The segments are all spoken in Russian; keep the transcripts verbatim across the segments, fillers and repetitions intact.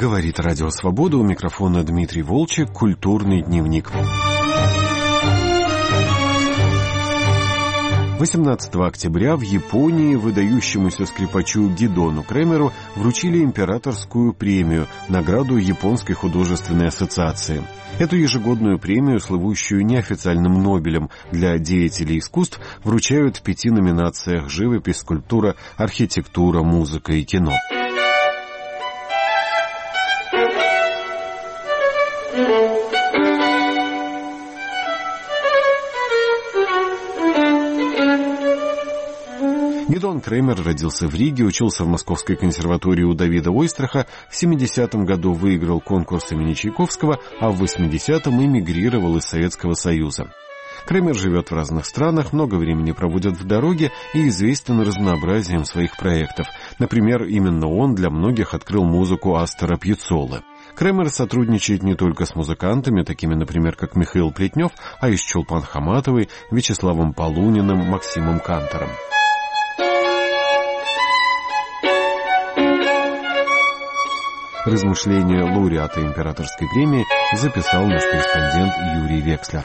Говорит Радио Свобода, у микрофона Дмитрий Волчек, «Культурный дневник». восемнадцатого октября в Японии выдающемуся скрипачу Гидону Кремеру вручили императорскую премию, награду Японской художественной ассоциации. Эту ежегодную премию, слывущую неофициальным Нобелем для деятелей искусств, вручают в пяти номинациях: живопись, скульптура, архитектура, музыка и кино. Гидон Кремер родился в Риге, учился в Московской консерватории у Давида Ойстраха, в семидесятом году выиграл конкурс имени Чайковского, а в восьмидесятом эмигрировал из Советского Союза. Кремер живет в разных странах, много времени проводит в дороге и известен разнообразием своих проектов. Например, именно он для многих открыл музыку Астора Пьяццолы. Кремер сотрудничает не только с музыкантами, такими, например, как Михаил Плетнев, а и с Чулпан Хаматовой, Вячеславом Полуниным, Максимом Кантором. Размышления лауреата императорской премии записал наш корреспондент Юрий Векслер.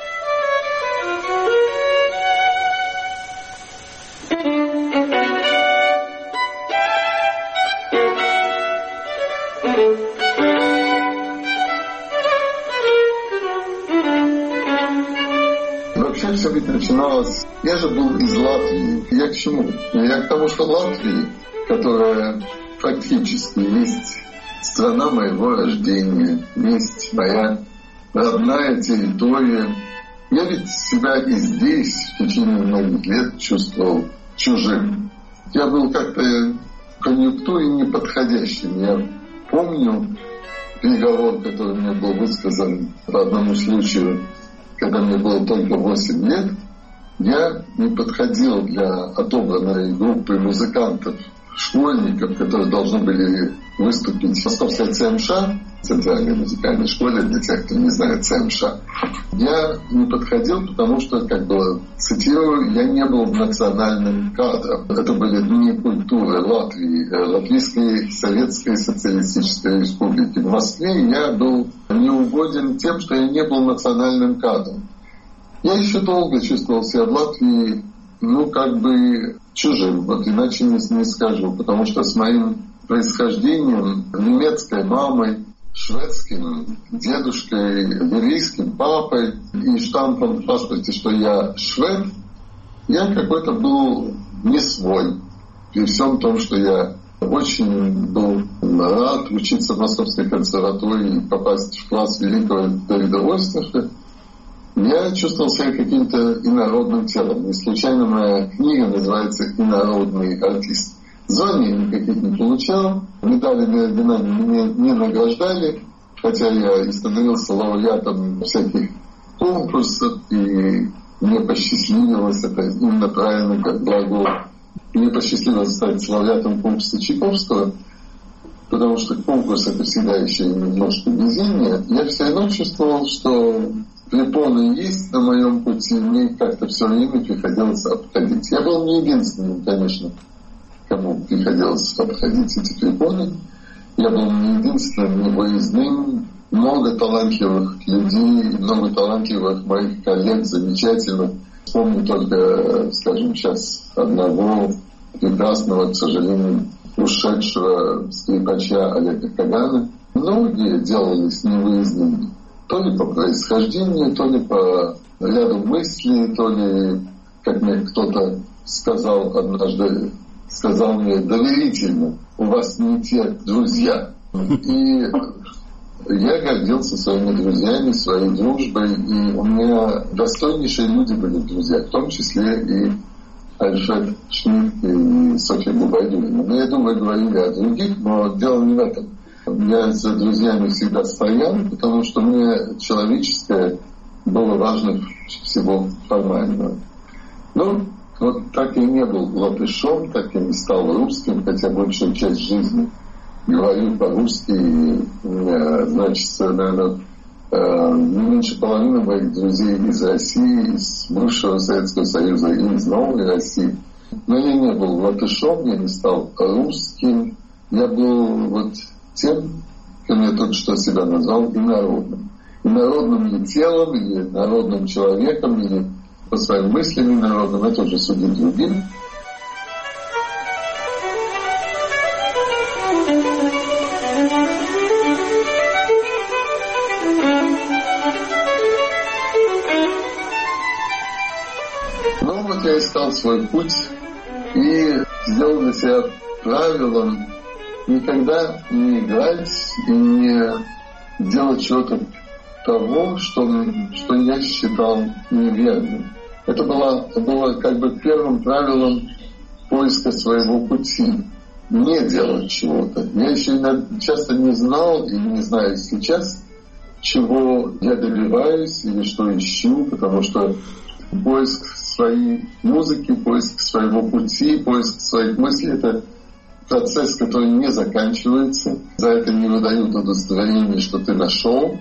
Вообще все ведь начиналось... Я же был из Латвии. Я к чему? Я к тому, что Латвия, которая фактически есть страна моего рождения, есть моя родная территория. Я ведь себя и здесь в течение многих лет чувствовал чужим. Я был как-то в конъюнктуре неподходящим. Я помню переговор, который мне был высказан по одному случаю, когда мне было только восемь лет. Я не подходил для отобранной группы музыкантов, школьников, которые должны были выступить в Московской ЦМШ, Центральной музыкальной школе, для тех, кто не знает ЦМШ. Я не подходил, потому что, как бы, цитирую, я не был национальным кадром. Это были дни культуры Латвии, Латвийской Советской Социалистической Республики. В Москве я был неугоден тем, что я не был национальным кадром. Я еще долго чувствовал себя в Латвии, ну, как бы чужим, вот иначе не, не скажу, потому что с моим происхождением, немецкой мамой, шведским дедушкой, еврейским папой и штампом в паспорте, что я швед, я какой-то был не свой. При всем том, что я очень был рад учиться в Московской консерватории и попасть в класс великого Давида Ойстраха, я чувствовал себя каким-то инородным телом. Не случайно моя книга называется «Инородный артист». Званий никаких не получал, медалями и орденами меня не награждали, хотя я и становился лауреатом всяких конкурсов, и мне посчастливилось, это именно правильно, как глагол, мне посчастливилось стать лауреатом конкурса Чайковского, потому что конкурс — это всегда еще немножко везение. Я все равно чувствовал, что препоны есть на моем пути, мне как-то все время приходилось обходить. Я был не единственным, конечно, кому приходилось обходить эти препоны. Я был не единственным, не выездным. Много талантливых людей, много талантливых моих коллег, замечательных. Вспомню только, скажем, сейчас одного прекрасного, к сожалению, ушедшего скрипача Олега Кагана. Многие делались невыездными. То ли по происхождению, то ли по ряду мыслей, то ли, как мне кто-то сказал однажды, сказал мне доверительно: у вас не те друзья. И я гордился своими друзьями, своей дружбой, и у меня достойнейшие люди были друзья, в том числе и Альфред Шмидт и Софья Губайдуллина. Но я думаю, говорили о других, но дело не в этом. Я за друзьями всегда стоял, потому что мне человеческое было важно всего формального. Ну, вот так я не был латышом, так я не стал русским, хотя большую часть жизни говорю по-русски. И у меня, значит, наверное, не меньше половины моих друзей из России, из бывшего Советского Союза и из новой России. Но я не был латышом, я не стал русским. Я был вот тем, как я только что себя назвал, инородным. Инородным ли телом, или народным человеком, или по своим мыслям инородным, это уже судить другим. Ну вот я искал свой путь и сделал для себя правилом никогда не играть и не делать чего-то того, что, что я считал неверным. Это было, было как бы первым правилом поиска своего пути. Не делать чего-то. Я еще часто не знал и не знаю сейчас, чего я добиваюсь или что ищу, потому что поиск своей музыки, поиск своего пути, поиск своих мыслей — это процесс, который не заканчивается. За это не выдают удостоверение, что ты нашел.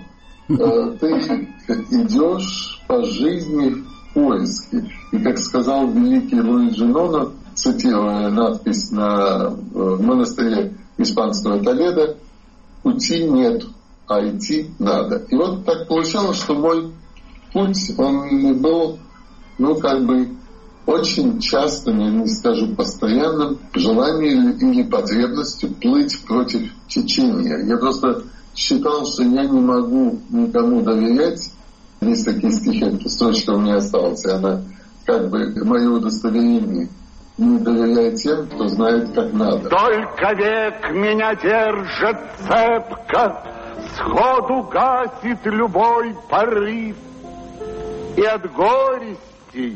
Ты идешь по жизни в поиске. И, как сказал великий Луиджи Ноно, цитируя надпись на монастыре испанского Толедо, «Пути нет, а идти надо». И вот так получалось, что мой путь, он был, ну, как бы, очень частым, я не скажу постоянным, желанием или потребностью плыть против течения. Я просто считал, что я не могу никому доверять. Есть такие стихи, строчка у меня осталась, и она как бы мое удостоверение. Не доверяй тем, кто знает, как надо. Только век меня держит цепко, сходу гасит любой порыв, и от горестей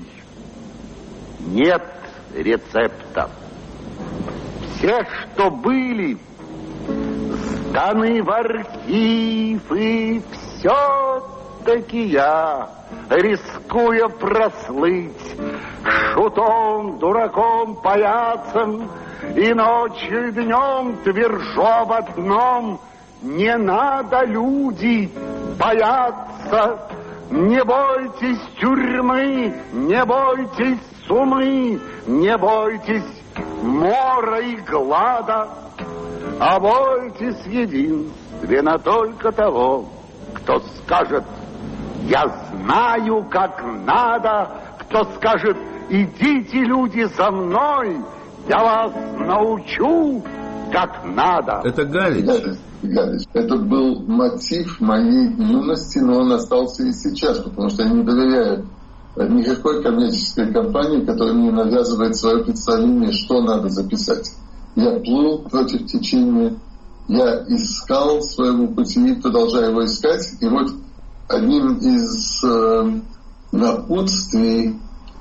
нет рецепта. Все, что были, сданы в архив, и все-таки я, рискуя прослыть шутом, дураком, паяцем, и ночью и днем твержу об одном: не надо, люди, бояться. Не бойтесь тюрьмы, не бойтесь сумы, не бойтесь мора и глада, а бойтесь единственно только того, кто скажет: я знаю, как надо, кто скажет: идите, люди, за мной, я вас научу, как надо. Это Галич. Галич. Это был мотив моей юности, но он остался и сейчас, потому что я не доверяю никакой коммерческой компании, которая мне навязывает свое представление, что надо записать. Я плыл против течения, я искал своего пути, продолжаю его искать, и вот одним из э, напутствий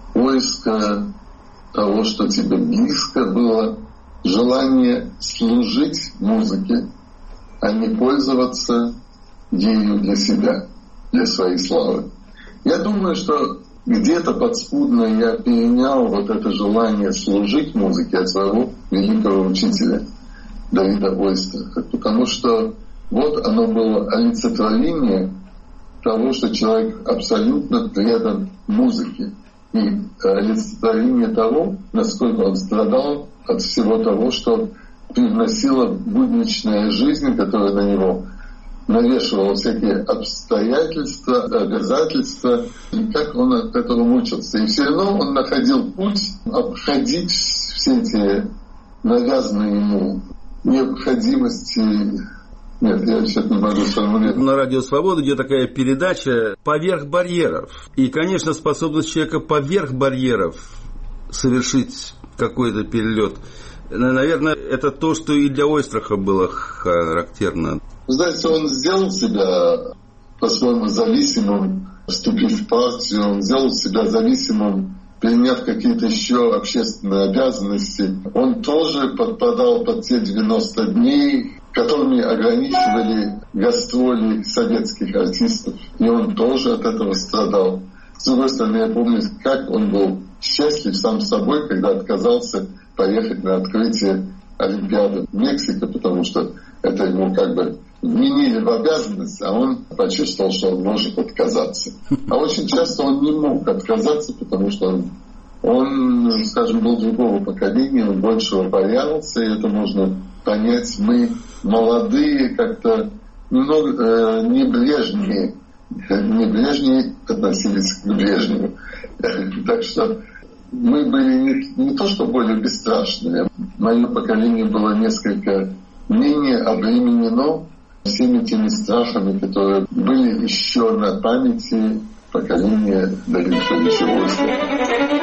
поиска того, что тебе близко, было желание служить музыке, а не пользоваться ею для себя, для своей славы. Я думаю, что где-то подспудно я перенял вот это желание служить музыке от своего великого учителя Давида Ойстраха, потому что вот оно было олицетворение того, что человек абсолютно предан музыке, и олицетворение того, насколько он страдал от всего того, что привносила будничная жизнь, которая на него навешивала всякие обстоятельства, обязательства, и как он от этого мучился. И все равно он находил путь обходить все эти навязанные ему необходимости. Нет, я сейчас не могу сформулировать. На Радио Свобода идет такая передача «Поверх барьеров». И, конечно, способность человека поверх барьеров совершить какой-то перелет, наверное, это то, что и для Ойстраха было характерно. Вы знаете, он сделал себя по-своему зависимым, вступив в партию, он сделал себя зависимым, приняв какие-то еще общественные обязанности. Он тоже подпадал под те девяносто дней, которыми ограничивали гастроли советских артистов. И он тоже от этого страдал. С другой стороны, я помню, как он был счастлив сам с собой, когда отказался поехать на открытие Олимпиады в Мексике, потому что это ему как бы вменили в обязанность, а он почувствовал, что он может отказаться. А очень часто он не мог отказаться, потому что он, он скажем, был другого поколения, он большего боялся, и это можно понять, мы молодые, как-то немного э, небрежнее, небрежнее относились к Брежневу. Так что мы были не, не то что более бесстрашные, мое поколение было несколько менее обременено всеми теми страхами, которые были еще на памяти поколения Давида Федоровича Ойстраха.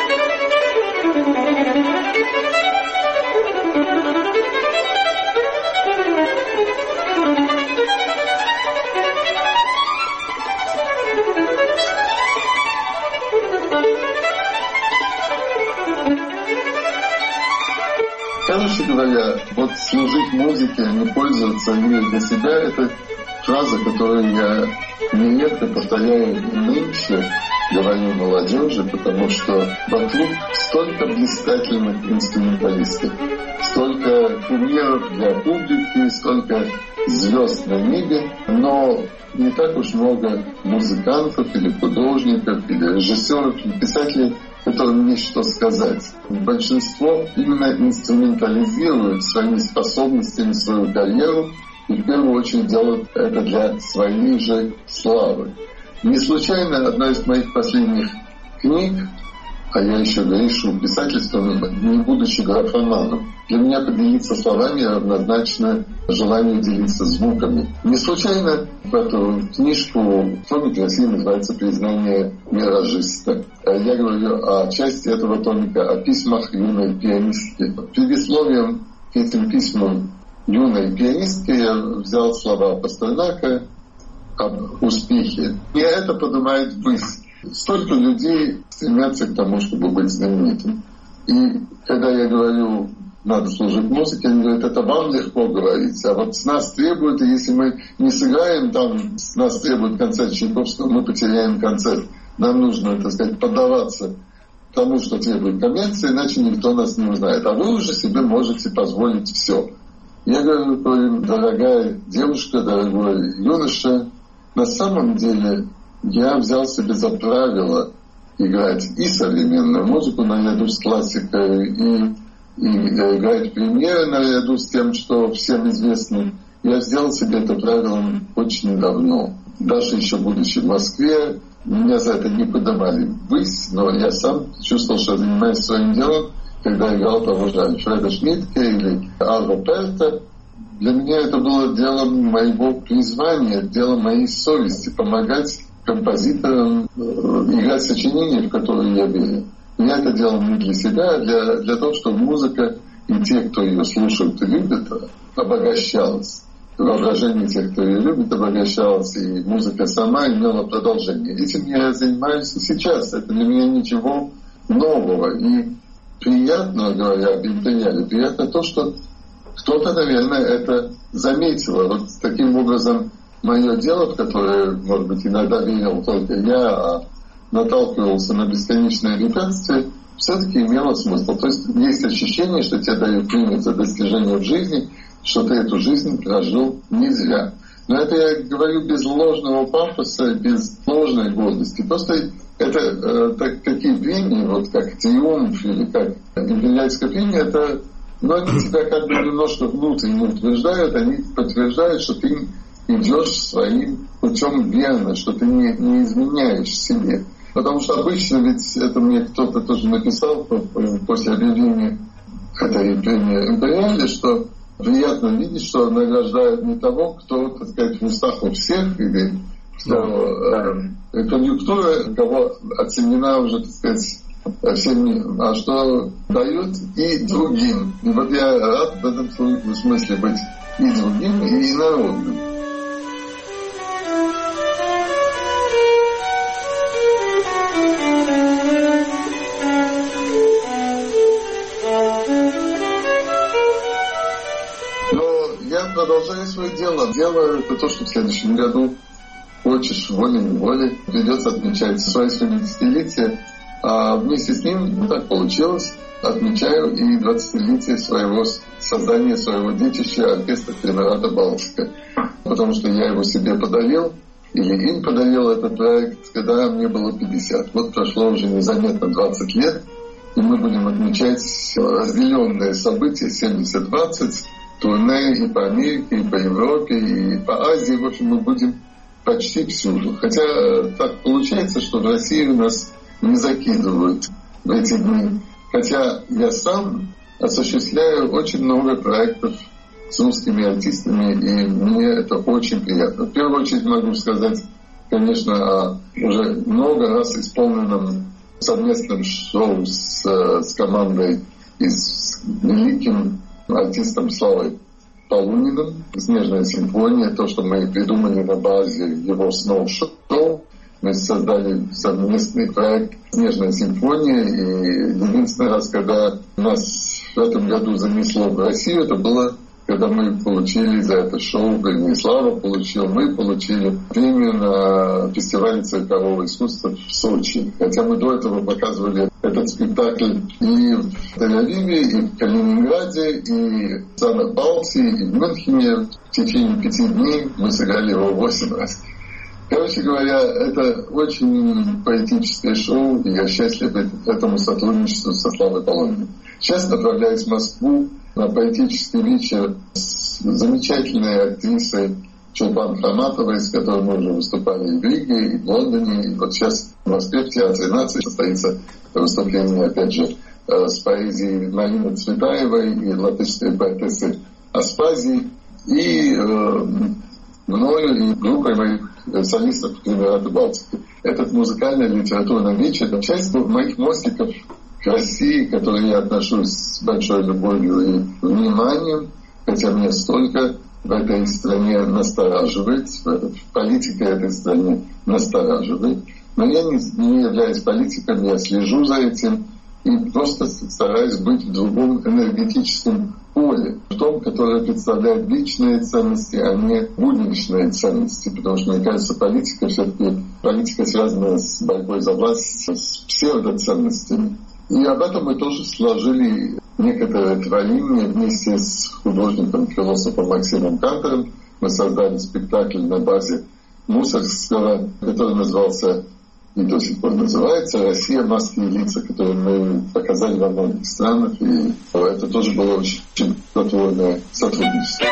Короче говоря, вот служить музыке, а не пользоваться ею для себя, это фраза, которую я нередко повторяю и нынче, говорю молодежи, потому что вокруг столько блистательных инструменталистов, столько кумиров для публики, столько звезд на небе, но не так уж много музыкантов или художников, или режиссеров, или писателей, которым есть что сказать. Большинство именно инструментализирует своими способностями свою карьеру и в первую очередь делают это для своей же славы. Не случайно одна из моих последних книг, а я еще грешу писательством, не будучи графоманом, для меня поделиться словами равнозначно желанию делиться звуками. Не случайно в эту книжку томик России называется «Признание миражиста». Я говорю о части этого томика, о письмах юной пианистки. Предисловием к этим письмам юной пианистки я взял слова Пастернака об успехе. И это поднимает ввысь. Столько людей стремятся к тому, чтобы быть знаменитым. И когда я говорю, надо служить музыке, они говорят, это вам легко говорить. А вот с нас требуют, и если мы не сыграем, там с нас требует концерт Чайковского, мы потеряем концерт. Нам нужно, так сказать, поддаваться тому, что требует коммерция, иначе никто нас не узнает. А вы уже себе можете позволить все. Я говорю, дорогая девушка, дорогой юноша, на самом деле я взял себе за правило играть и современную музыку наряду с классикой, и, и играть премьеры наряду с тем, что всем известно. Я сделал себе это правилом очень давно. Даже еще будучи в Москве, меня за это не поднимали ввысь, но я сам чувствовал, что занимаюсь своим делом, когда играл того же Альфреда Шмидта или Арво Перта. Для меня это было делом моего призвания, делом моей совести, помогать композиторам играть сочинения, в которые я верю. Я это делал не для себя, а для, для того, чтобы музыка и те, кто ее слушают и любят, обогащалась. Воображение тех, кто ее любит, обогащалось, и музыка сама имела продолжение. Этим я занимаюсь и сейчас. Это для меня ничего нового. И приятно, говоря об интерьере, приятно то, что кто-то, наверное, это заметил. Вот таким образом мое дело, в которое, может быть, иногда верил только я, а наталкивался на бесконечные препятствия, все-таки имело смысл. То есть есть ощущение, что тебе дают премию за достижение в жизни, что ты эту жизнь прожил не зря. Но это я говорю без ложного пафоса, без ложной гордости. Просто это э, так, такие премии, вот как «Триумф» или как «Империальская премия», это, ну, они тебя как бы немножко внутренне утверждают, они подтверждают, что ты идешь своим путем верно, что ты не, не изменяешь себе. Потому что обычно, ведь это мне кто-то тоже написал после объявления этой премии «Империале», что приятно видеть, что награждают не того, кто, так сказать, в устах у всех, или кто э, конъюнктура, кого оценена уже, так сказать, всеми, а что дают и другим. И вот я рад в этом смысле быть и другим, и народным. Продолжаю свое дело. Делаю это то, что в следующем году, хочешь волей-неволей, придется отмечать свое семидесятилетие. А вместе с ним, ну, так получилось, отмечаю и двадцатилетие своего создания, своего детища оркестра Триумвирата Балтика. Потому что я его себе подарил, или им подарил этот проект, когда мне было пятьдесят. Вот прошло уже незаметно двадцать лет, и мы будем отмечать разделенные события семьдесят двадцать, турне и по Америке, и по Европе, и по Азии. В общем, мы будем почти всюду. Хотя так получается, что в России нас не закидывают в эти дни. Хотя я сам осуществляю очень много проектов с русскими артистами, и мне это очень приятно. В первую очередь могу сказать, конечно, о уже много раз исполненном совместном шоу с, с командой и с великим артистом Славой Полуниным «Снежная симфония», то, что мы придумали на базе его сноу-шоу. Мы создали совместный проект «Снежная симфония», и единственный раз, когда нас в этом году занесло в Россию, это было, когда мы получили за это шоу, вернее, Слава получил, мы получили премию на фестивале циркового искусства в Сочи. Хотя мы до этого показывали этот спектакль и в Тель-Авиве, и в Калининграде, и в странах Балтии, и в Мюнхене. В течение пяти дней мы сыграли его восемь раз. Короче говоря, это очень поэтическое шоу, и я счастлив этому сотрудничеству со Славой Полуниным. Сейчас направляюсь в Москву на поэтический вечер с замечательной актрисой Чулпан Хаматовой, с которой мы уже выступали и в Риге, и в Лондоне. И вот сейчас в Москве в Театре нации состоится выступление, опять же, с поэзией Марины Цветаевой и латышской поэтессы Аспазии, и э, мною, и группой моих солистов Эмираты Балтики. Этот музыкальный литературный вечер — это часть моих мостиков к России, к которой я отношусь с большой любовью и вниманием, хотя меня столько в этой стране настораживает, политика этой страны настораживает. Но я не, не являюсь политиком, я слежу за этим и просто стараюсь быть в другом энергетическом поле, в том, которое представляет личные ценности, а не будничные ценности. Потому что, мне кажется, политика все-таки политика связана с борьбой за власть, с псевдоценностями. И об этом мы тоже сложили некоторое творение вместе с художником, философом Максимом Кантором. Мы создали спектакль на базе Мусоргского, который назывался и до сих пор называется «Россия. Маски и лица», который мы показали во многих странах. И это тоже было очень плодотворное сотрудничество.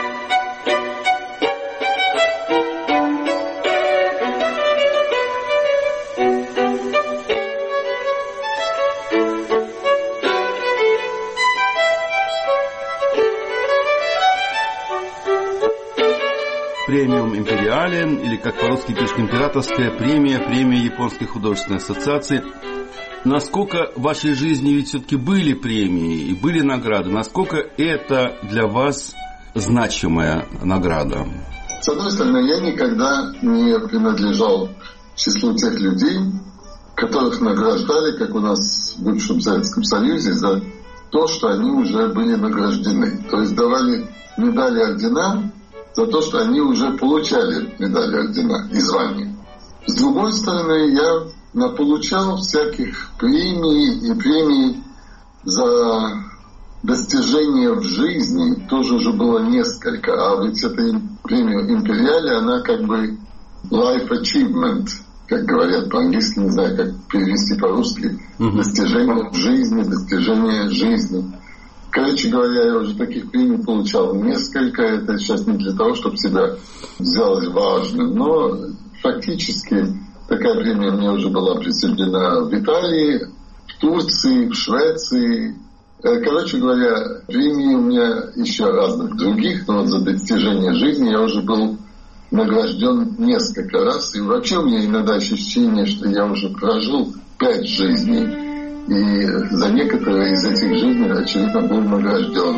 Премиум Империале, или, как по-русски пишет, императорская премия, премия Японской художественной ассоциации. Насколько в вашей жизни ведь все-таки были премии и были награды? Насколько это для вас значимая награда? С одной стороны, я никогда не принадлежал к числу тех людей, которых награждали, как у нас в бывшем Советском Союзе, за то, что они уже были награждены. То есть давали медали, ордена за то, что они уже получали медали, ордена и звания. С другой стороны, я получал всяких премий и премий за достижения в жизни. Тоже уже было несколько. А ведь эта премия Империале, она как бы life achievement, как говорят по-английски, не знаю, как перевести по-русски. Mm-hmm. Достижение в жизни, достижение жизни. Короче говоря, я уже таких премий получал несколько. Это сейчас не для того, чтобы себя сделать важным, но фактически такая премия мне уже была присуждена в Италии, в Турции, в Швеции. Короче говоря, премии у меня еще разных других, но вот за достижение жизни я уже был награжден несколько раз. И вообще у меня иногда ощущение, что я уже прожил пять жизней. И за некоторые из этих жизней, очевидно, был награжден.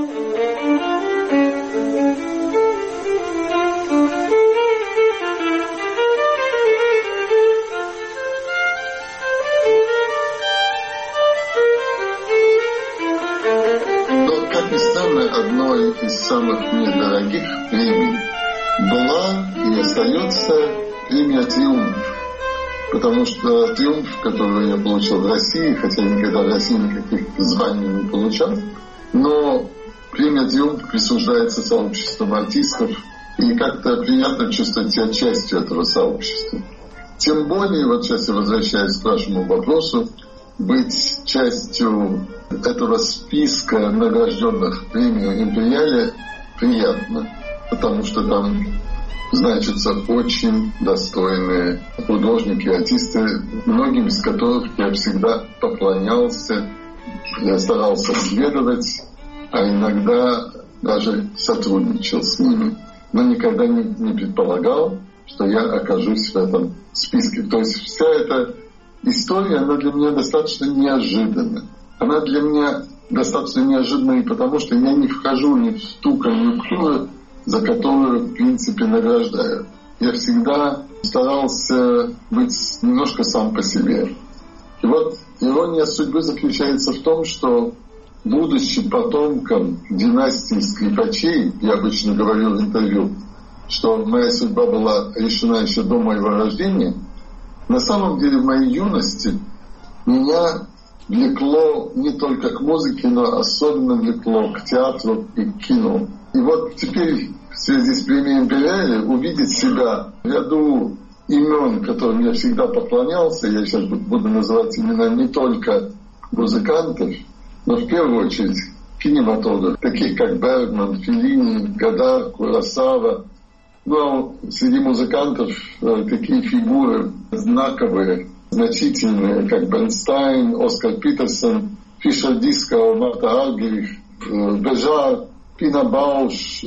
Но, как ни странно, одной из самых мне дорогих премий была и остается премия «Триумф». Потому что «Триумф», который я получил в России, хотя я никогда в России никаких званий не получал, но премия «Триумф» присуждается сообществом артистов, и как-то приятно чувствовать себя частью этого сообщества. Тем более, вот сейчас я возвращаюсь к вашему вопросу, быть частью этого списка награжденных премией «Империале» приятно, потому что там значатся очень достойные художники, артисты, многим из которых я всегда поклонялся, я старался следовать, а иногда даже сотрудничал с ними, но никогда не, не предполагал, что я окажусь в этом списке. То есть вся эта история, она для меня достаточно неожиданна. Она для меня достаточно неожиданна и потому, что я не вхожу ни в ту конъюнктуру, за которую, в принципе, награждают. Я всегда старался быть немножко сам по себе. И вот ирония судьбы заключается в том, что, будучи потомком династии скрипачей, я обычно говорю в интервью, что моя судьба была решена еще до моего рождения, на самом деле в моей юности меня влекло не только к музыке, но особенно влекло к театру и к кино. И вот теперь в связи с премией «Империале» увидеть себя в ряду имен, которым я всегда поклонялся, я сейчас буду называть имена не только музыкантов, но в первую очередь кинематограф, таких как Бергман, Феллини, Годар, Куросава. Но среди музыкантов такие фигуры знаковые, значительные, как Бернстайн, Оскар Питерсон, Фишер Дискау, Марта Аргерих, Бежар, Пина Бауш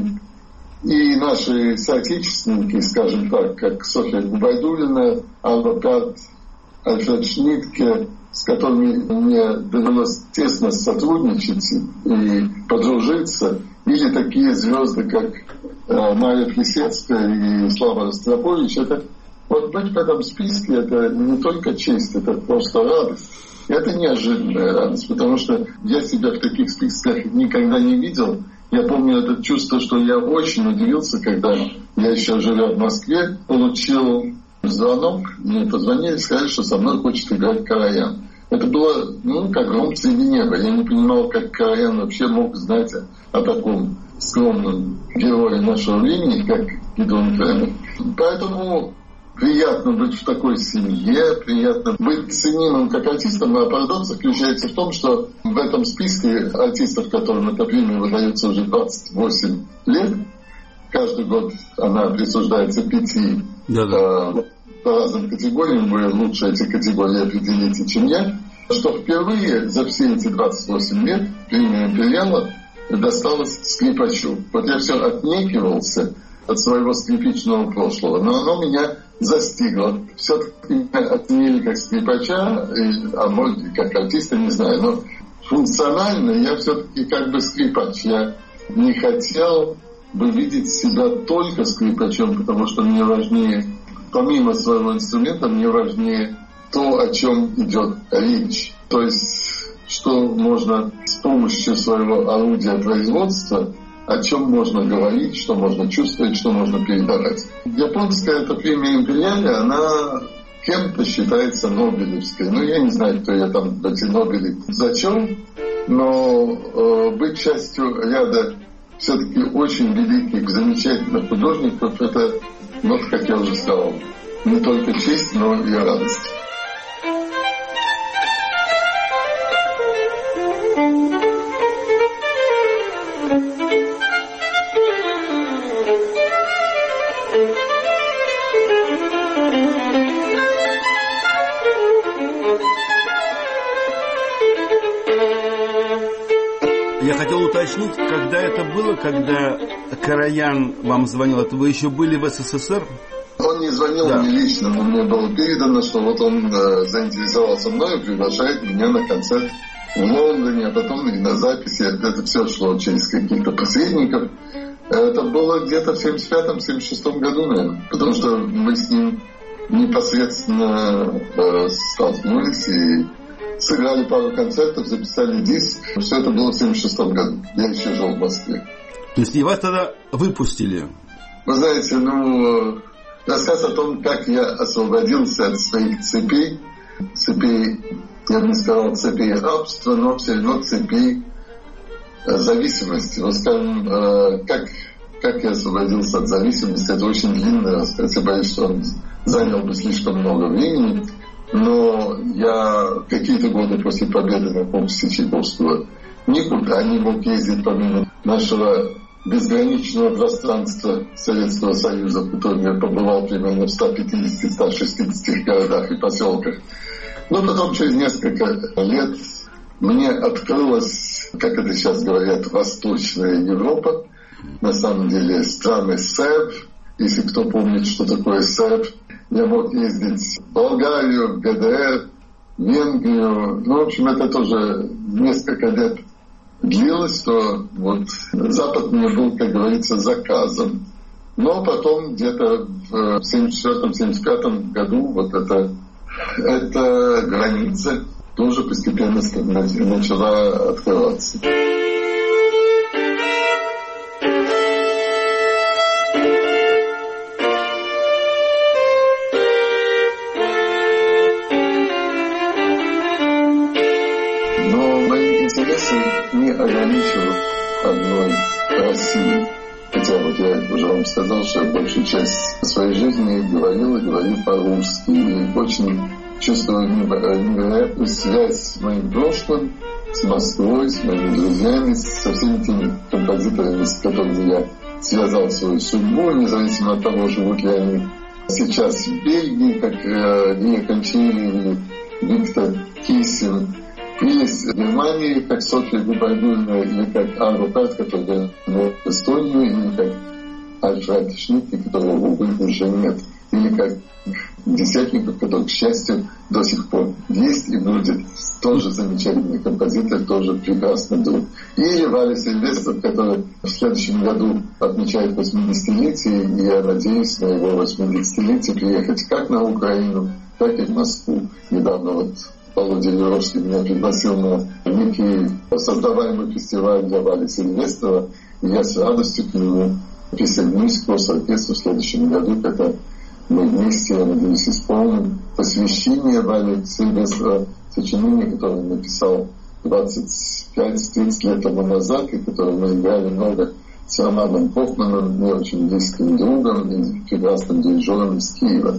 и наши соотечественники, скажем так, как Софья Губайдуллина, Алва Пят, Альфред Шнитке, с которыми мне довелось тесно сотрудничать и подружиться, или такие звезды, как э, Мария Плесецкая и Слава Ростропович. Это, вот быть в этом списке, это не только честь, это просто радость. И это неожиданная радость, потому что я себя в таких списках никогда не видел. Я помню это чувство, что я очень удивился, когда я еще живя в Москве, получил звонок, мне позвонили, сказали, что со мной хочет играть Караян. Это было, ну, как гром среди неба. Я не понимал, как Караян вообще мог знать о, о таком скромном герое нашего времени, как Гидеон Кремер. Поэтому приятно быть в такой семье, приятно быть ценимым как артистом, а парадокс заключается в том, что в этом списке артистов, которым эта премия выдается уже двадцать восемь лет, каждый год она присуждается пяти э, по разным категориям, вы лучше эти категории определите, чем я, что впервые за все эти двадцать восемь лет премия «Империала» досталась скрипачу. Вот я все отнекивался от своего скрипичного прошлого, но оно меня застигло. Все-таки меня оценили как скрипача, и, а может, как артиста, не знаю, но функционально я все-таки как бы скрипач. Я не хотел бы видеть себя только скрипачом, потому что мне важнее, помимо своего инструмента, мне важнее то, о чем идет речь. То есть, что можно с помощью своего орудия производства, о чем можно говорить, что можно чувствовать, что можно передавать. Японская эта премия «Империале», она кем-то считается нобелевской. Ну, я не знаю, кто я там эти Нобели зачем, но э, быть частью ряда все-таки очень великих, замечательных художников, это, вот как я уже сказал, не только честь, но и радость. Я хотел уточнить, когда это было, когда Караян вам звонил, это вы еще были в СССР? Он не звонил да. мне лично, но мне было передано, что вот он э, заинтересовался мной и приглашает меня на концерт в Лондоне, а потом и на записи. Это все шло через каких-то посредников. Это было где-то в семьдесят пятом — семьдесят шестом году, наверное, потому что мы с ним непосредственно э, столкнулись и сыграли пару концертов, записали диск. Все это было в семьдесят шестом году. Я еще жил в Москве. То есть и вас тогда выпустили? Вы знаете, ну, рассказ о том, как я освободился от своих цепей, цепей, я бы не сказал цепей рабства, но все равно цепей зависимости. Вот скажем, как, как я освободился от зависимости, это очень длинный рассказ. Я боюсь, что он занял бы слишком много времени. Но я какие-то годы после победы на конкурсе Чайковского никуда не мог ездить, помимо нашего безграничного пространства Советского Союза, в котором я побывал примерно в ста пятидесяти — ста шестидесяти городах и поселках. Но потом, через несколько лет, мне открылась, как это сейчас говорят, Восточная Европа. На самом деле страны СЭВ. Если кто помнит, что такое СЭВ, я мог ездить в Болгарию, в ГДР, в Венгрию. Ну, в общем, это тоже несколько лет длилось, что вот Запад мне был, как говорится, заказан. Но потом где-то в семьдесят четвёртом — семьдесят пятом году вот эта, эта граница тоже постепенно начала открываться. Не ограничивал одной России. Хотя вот я уже вам сказал, что я большую часть своей жизни говорил и говорил по-русски. И очень чувствую невероятную связь с моим прошлым, с Москвой, с моими друзьями, со всеми теми композиторами, с которыми я связал свою судьбу, независимо от того, живут ли они сейчас в Бельгии, как Илья Кончили или Виктор Кисин, или в Германии, как Софья Губайдульна, или как Арво Пэт, который в Эстонию, или как Альфред Шнитке, которого, увы, уже нет, или как Десятников, который, к счастью, до сих пор есть и будет тоже замечательный композитор, тоже прекрасный друг. Или Валя Сильвестров, который в следующем году отмечает восьмидесятилетие, и я надеюсь на его восьмидесятилетие приехать как на Украину, так и в Москву. Недавно вот Володя Юровский меня пригласил на некий создаваемый фестиваль для Вали Сильвестрова, и я с радостью к нему присоединюсь к оркестру в следующем году, когда мы вместе, я надеюсь, исполним посвящение Вали Сильвестрова, сочинение, которое он написал двадцать пять — тридцать лет тому назад, и которое мы играли много с Романом Хоффманом, мне очень близким другом и прекрасным дирижером из Киева.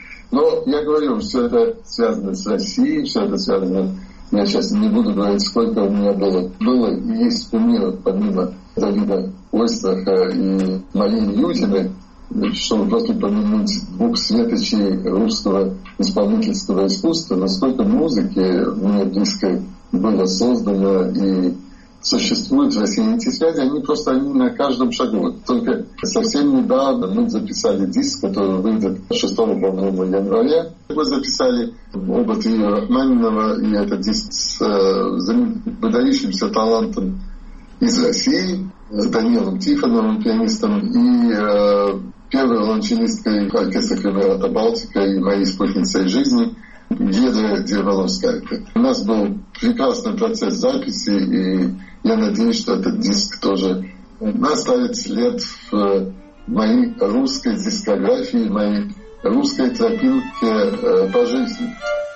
Но я говорю, все это связано с Россией, все это связано... Я сейчас не буду говорить, сколько у меня было. Было и есть кумиров, помимо Давида Ойстраха и Марии Юдиной, чтобы просто помянуть двух светочей русского исполнительского искусства, насколько музыки мне близко было создано и существуют в России эти связи, они просто они на каждом шагу. Только совсем недавно мы записали диск, который выйдет шестого, по-моему, января. Мы записали оба трио Рахманинова, и это диск с э, выдающимся талантом из России, с Данилом Тихоновым, пианистом, и э, первой лончинисткой оркестра Кремерата Балтика и моей спутницей жизни Гедра Дерволовская. У нас был прекрасный процесс записи, и я надеюсь, что этот диск тоже оставит след в моей русской дискографии, моей русской тропинке по жизни.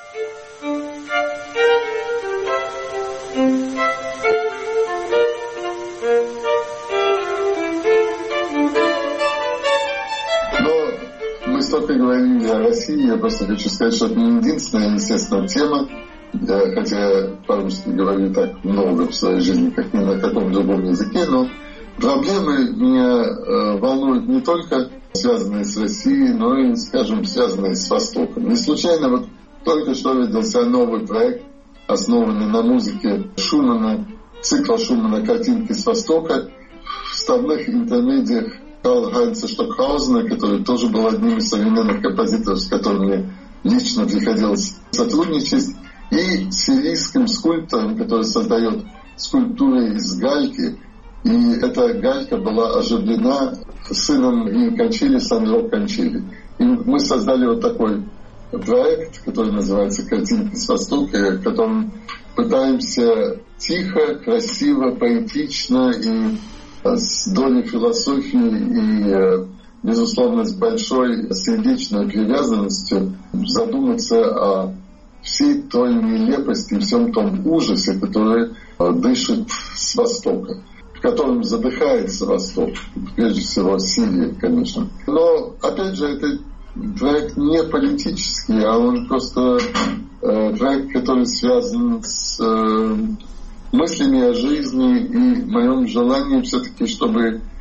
Столько говорили о России, я просто хочу сказать, что это не единственная, естественно, тема, хотя я по-русски говорю так много в своей жизни, как ни на каком другом языке, но проблемы меня э, волнуют не только связанные с Россией, но и, скажем, связанные с Востоком. Не случайно вот только что родился новый проект, основанный на музыке Шумана, цикла Шумана «Картинки с Востока», в вставных интермедиях Карл-Хайнца Штокхаузена, который тоже был одним из современных композиторов, с которым мне лично приходилось сотрудничать, и сирийским скульптором, который создает скульптуры из гальки. И эта галька была оживлена сыном Ильи Кончили, Сандро Кончили. И мы создали вот такой проект, который называется «Картинки с Востока», в котором пытаемся тихо, красиво, поэтично и с долей философии и, безусловно, с большой сердечной привязанностью задуматься о всей той нелепости и всем том ужасе, который дышит с Востока, в котором задыхается Восток, прежде всего Сирия, конечно. Но, опять же, это проект не политический, а он просто э, проект, который связан с э, мыслями о жизни и моем желании все-таки, чтобы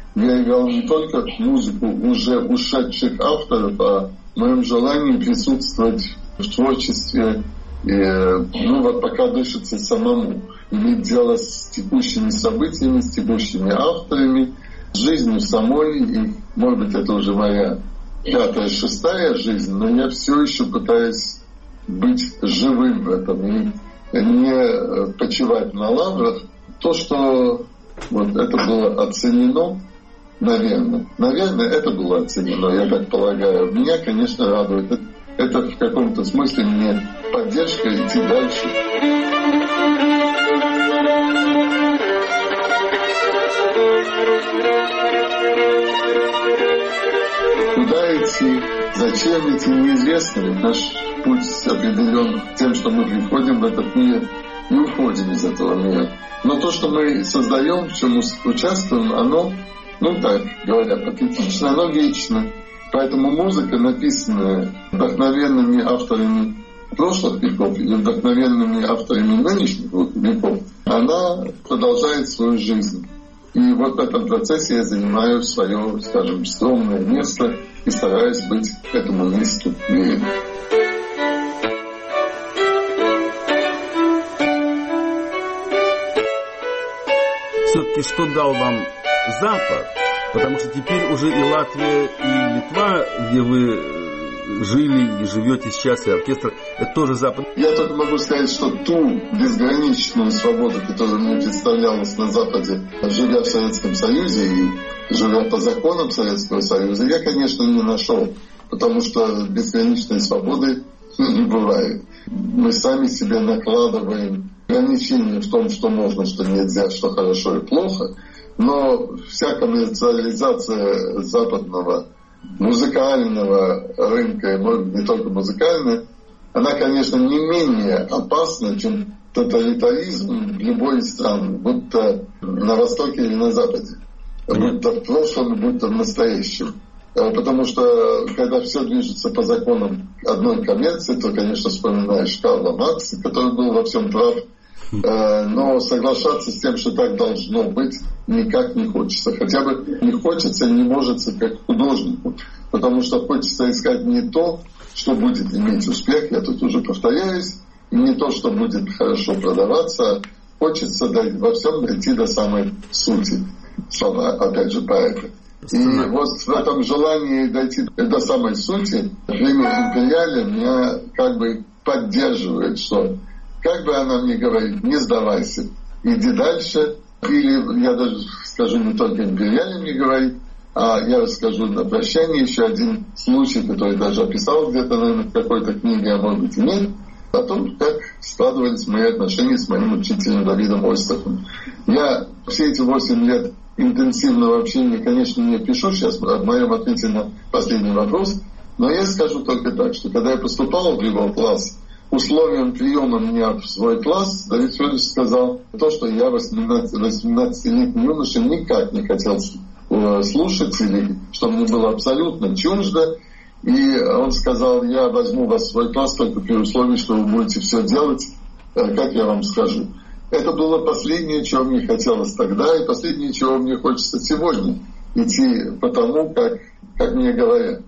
я играл не только музыку уже ушедших авторов, а в моем желании присутствовать в творчестве, и, ну вот пока дышится самому, иметь дело с текущими событиями, с текущими авторами, с жизнью самой, и, может быть, это уже моя пятая, шестая жизнь, но я все еще пытаюсь быть живым в этом и не почивать на лаврах. То, что вот это было оценено, наверное, наверное, это было оценено, я так полагаю. Меня, конечно, радует. Это, это в каком-то смысле мне поддержка идти дальше. Куда идти, зачем идти, неизвестно. Наш путь определен тем, что мы приходим в этот мир и уходим из этого мира. Но то, что мы создаем, в чем мы участвуем, оно, ну так говоря, патетично, оно вечно. Поэтому музыка, написанная вдохновенными авторами прошлых веков или вдохновенными авторами нынешних веков, она продолжает свою жизнь. И вот в этом процессе я занимаю свое, скажем, скромное место и стараюсь быть этому месту верен. Все-таки что дал вам Запад? Потому что теперь уже и Латвия, и Литва, где вы жили и живете сейчас, и оркестр, это тоже Запад. Я только могу сказать, что ту безграничную свободу, которая мне представлялась на Западе, живя в Советском Союзе и живя по законам Советского Союза, я, конечно, не нашел, потому что безграничной свободы не бывает. Мы сами себе накладываем ограничения в том, что можно, что нельзя, что хорошо и плохо, но вся коммерциализация западного музыкального рынка, и может быть не только музыкальная, она, конечно, не менее опасна, чем тоталитаризм в любой из стран, будто на Востоке или на Западе, будто в прошлом, будто в настоящем. Потому что, когда все движется по законам одной коммерции, то, конечно, вспоминаешь Карла Маркса, который был во всем прав, но соглашаться с тем, что так должно быть, никак не хочется. Хотя бы не хочется, не может как художнику. Потому что хочется искать не то, что будет иметь успех, я тут уже повторяюсь, и не то, что будет хорошо продаваться, хочется во всем дойти до самой сути. Слова, опять же, поэта. И вот в этом желании дойти до самой сути, время Империале меня как бы поддерживает, что как бы она мне говорит, не сдавайся, иди дальше. Или я даже скажу, не только Империале мне говорит, а я расскажу на прощание еще один случай, который даже описал где-то, наверное, в какой-то книге, а может быть и нет, о том, как складывались мои отношения с моим учителем Давидом Ойстрахом. Я все эти восемь лет интенсивного общения, конечно, не пишу сейчас в моем ответе на последний вопрос, но я скажу только так, что когда я поступал в его класс, условием приема меня в свой класс Давид Федорович сказал то, что я восемнадцатилетний юноша никак не хотел слушать, или что мне было абсолютно чуждо. И он сказал, я возьму вас в свой класс только при условии, что вы будете все делать, как я вам скажу. Это было последнее, чего мне хотелось тогда, и последнее, чего мне хочется сегодня. Идти по тому, как, как мне говорят.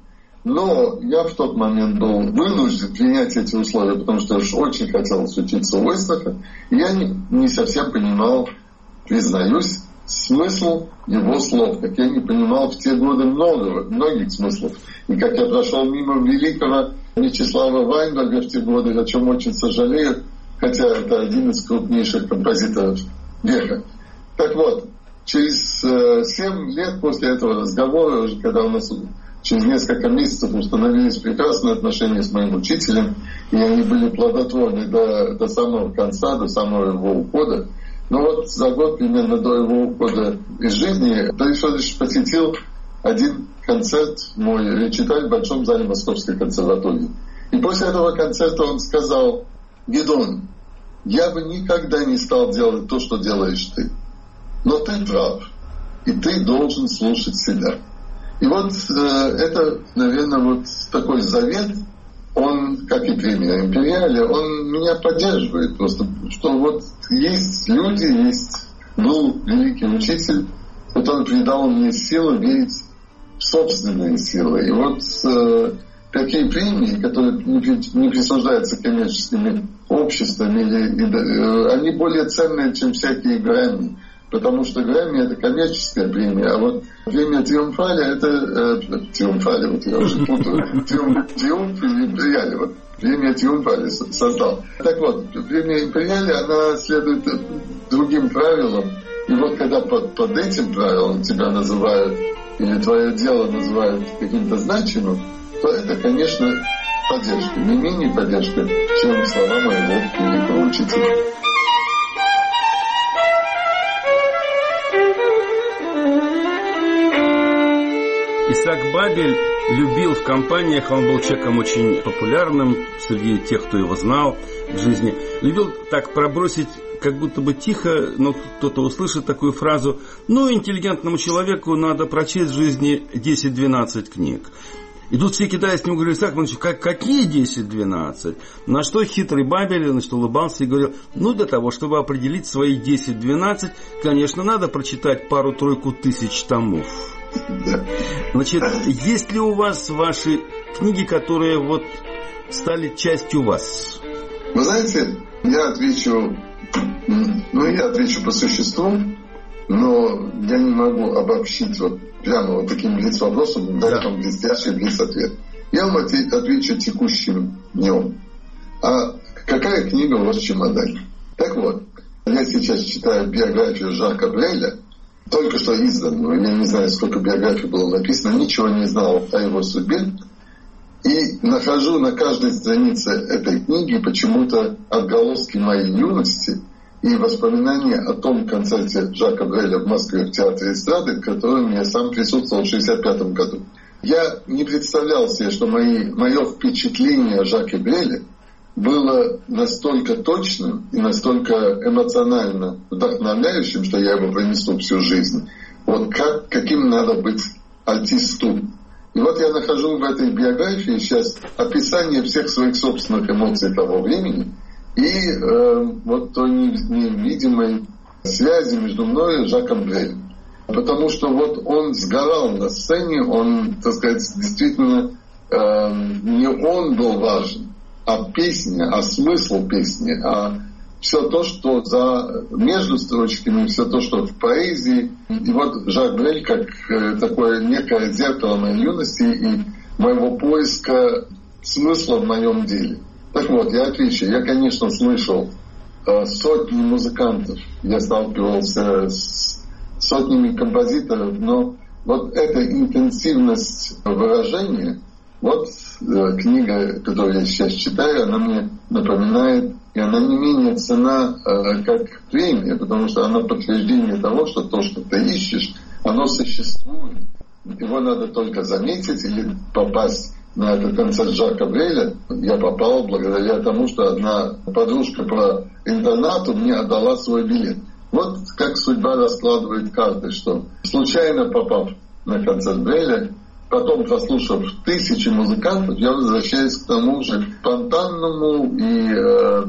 Но я в тот момент был вынужден принять эти условия, потому что уж очень хотелось учиться у Ойстраха, и я не, не совсем понимал, признаюсь, смысл его слов, как я не понимал в те годы много, многих смыслов. И как я прошел мимо великого Вячеслава Вайнберга в те годы, о чем очень сожалею, хотя это один из крупнейших композиторов века. Так вот, через э, семь лет после этого разговора, уже когда у нас через несколько месяцев установились прекрасные отношения с моим учителем, и они были плодотворны до, до самого конца, до самого его ухода. Но вот за год примерно до его ухода из жизни Давид Федорович посетил один концерт, мой речиталь в Большом зале Московской консерватории. И после этого концерта он сказал: «Гедеон, я бы никогда не стал делать то, что делаешь ты. Но ты прав, и ты должен слушать себя». И вот э, это, наверное, вот такой завет, он, как и премия Империале, он меня поддерживает просто, что вот есть люди, есть был великий учитель, который придал мне силу верить в собственные силы. И вот э, такие премии, которые не присуждаются коммерческими обществами, или, э, они более ценные, чем всякие Грэмми. Потому что Грэмми — это коммерческая премия, а вот премия Триумфаля — это... Э, Триумфаля, вот я уже путаю. Триумф, Триумф или Империале, вот. Премия Триумфаля создал. Так вот, премия Империале, она следует другим правилам. И вот когда под, под этим правилом тебя называют, или твое дело называют каким-то значимым, то это, конечно, поддержка. Не менее поддержка, чем слова моего великого учителя. Исаак Бабель любил в компаниях, он был человеком очень популярным среди тех, кто его знал в жизни, любил так пробросить, как будто бы тихо, но кто-то услышит такую фразу: ну, интеллигентному человеку надо прочесть в жизни десять-двенадцать книг. И тут все кидаясь к нему, говорили: Исаак Иванович, как, какие десять-двенадцать? На что хитрый Бабель, значит, улыбался и говорил: ну, для того, чтобы определить свои десять-двенадцать, конечно, надо прочитать пару-тройку тысяч томов. Значит, есть ли у вас ваши книги, которые вот стали частью вас? Вы знаете, я отвечу, ну, я отвечу по существу, но я не могу обобщить вот прямо вот таким блиц-вопросом, дать да. вам блестящий блиц-ответ. Я вам отвечу текущим днем. А какая книга у вас в чемодане? Так вот, я сейчас читаю биографию Жака Бреля, только что изданную, я не знаю, сколько биографий было написано, ничего не знал о его судьбе. И нахожу на каждой странице этой книги почему-то отголоски моей юности и воспоминания о том концерте Жака Бреля в Москве в Театре эстрады, в котором я сам присутствовал в шестьдесят пятом году. Я не представлял себе, что мои, мое впечатление о Жаке Бреле было настолько точным и настолько эмоционально вдохновляющим, что я его пронесу всю жизнь. Вот как, каким надо быть артисту. И вот я нахожу в этой биографии сейчас описание всех своих собственных эмоций того времени и э, вот той невидимой связи между мной и Жаком Брелем. Потому что вот он сгорал на сцене, он, так сказать, действительно э, не он был важен, а песня, а смысл песни, а все то, что за между строчками, все то, что в поэзии. И вот Жак Брель как э, такое некое зеркало моей юности и моего поиска смысла в моем деле. Так вот, я отвечу. Я, конечно, слышал э, сотни музыкантов, я сталкивался с сотнями композиторов, но вот эта интенсивность выражения, вот э, книга, которую я сейчас читаю, она мне напоминает, и она не менее ценна, э, как премия, потому что она подтверждение того, что то, что ты ищешь, оно существует. Его надо только заметить или попасть на этот концерт Жака Бреля. Я попал благодаря тому, что одна подружка по интернату мне отдала свой билет. Вот как судьба раскладывает карты, что случайно попав на концерт Бреля, потом, прослушав тысячи музыкантов, я возвращаюсь к тому же спонтанному и, э,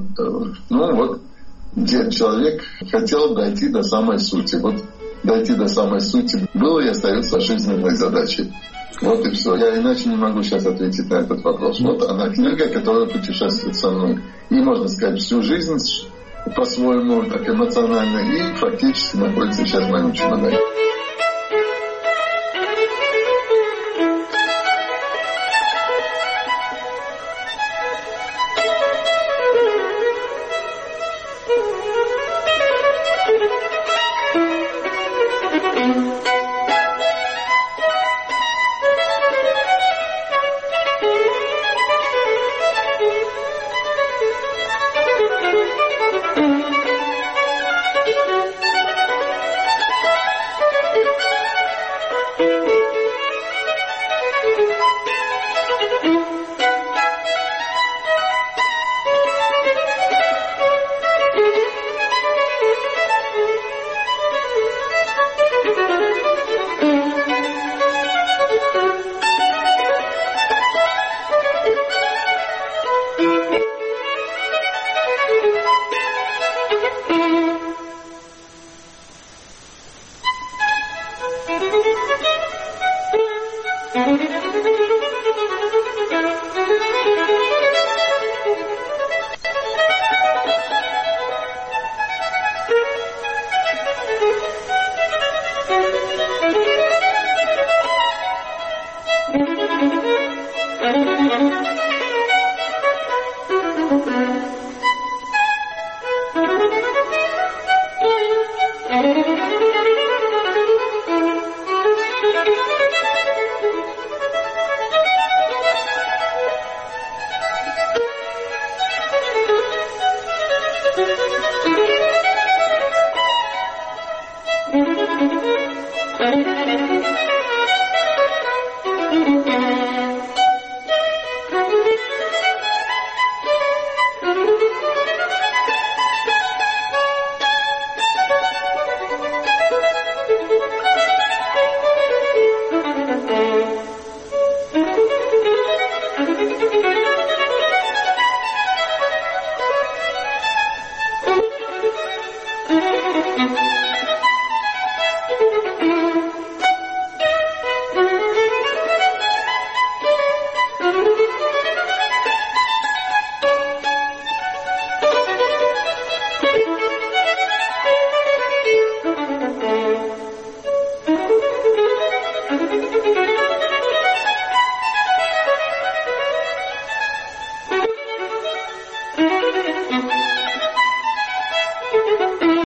ну вот, где человек хотел дойти до самой сути. Вот дойти до самой сути было и остается жизненной задачей. Вот и все. Я иначе не могу сейчас ответить на этот вопрос. Вот она книга, которая путешествует со мной. И, можно сказать, всю жизнь по-своему, так эмоционально, и фактически находится сейчас в моем чемодане.